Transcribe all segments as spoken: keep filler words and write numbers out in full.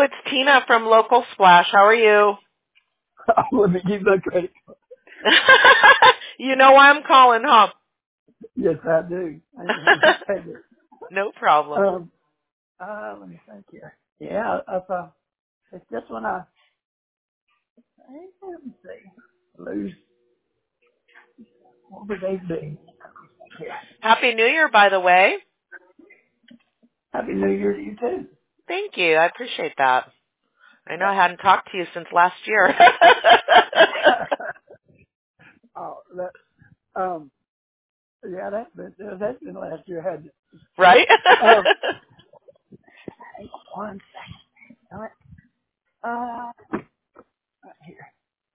it's Tina from Local Splash. How are you? Let me give you the credit. You know why I'm calling, huh? Yes, I do. I understand it. No problem. Um, uh, let me think here. Yeah, I thought it's just when I, let me see, lose, what would they be? Yeah. Happy New Year, by the way. Happy New Year to you too. Thank you. I appreciate that. I know I hadn't talked to you since last year. Oh, that, um, yeah, that's been, that's been last year, hadn't it? Right? Um, hang on one second. All right. Uh, right here.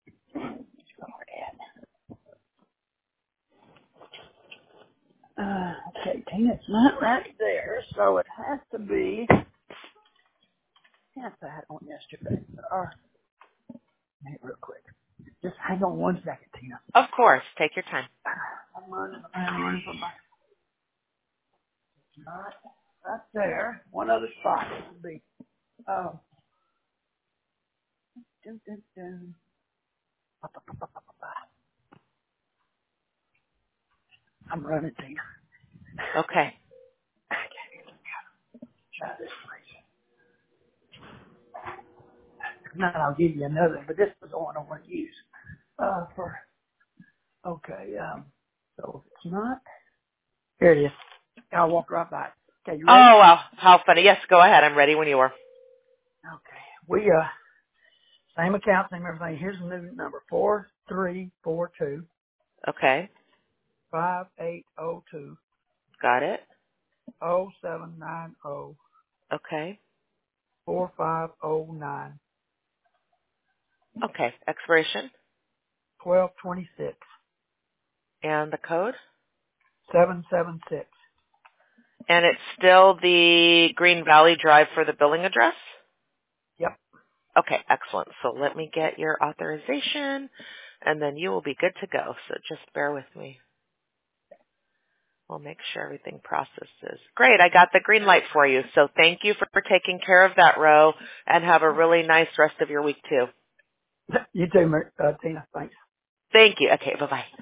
Uh, okay, Tina, it's not right there, so it has to be. Yes, I had one yesterday. Uh, wait, real quick. Just hang on one second, Tina. Of course. Take your time. I'm running, I'm running for my. Not right there. One other spot would be. Um, dun, dun, dun. Ba, ba, ba, ba, ba, ba. I'm running, Tina. Okay. Okay, try this place. If not, I'll give you another. But this was the one I want to use. Uh, for okay. Um, so if it's not, here it is. I'll walk right by it. Okay, you ready? Oh, wow. How funny. Yes, go ahead. I'm ready when you are. Okay. We uh same account, same everything. Here's the new number: four three four two Okay. five eight zero two Got it. zero seven nine zero Okay. four five zero nine Okay. Expiration twelve twenty six and the code. seven seven six. And it's still the Green Valley Drive for the billing address? Yep. Okay, excellent. So let me get your authorization, and then you will be good to go. So just bear with me. We'll make sure everything processes. Great, I got the green light for you. So thank you for taking care of that, Ro, and have a really nice rest of your week, too. You too, Mar- uh, Tina. Thanks. Thank you. Okay, bye-bye.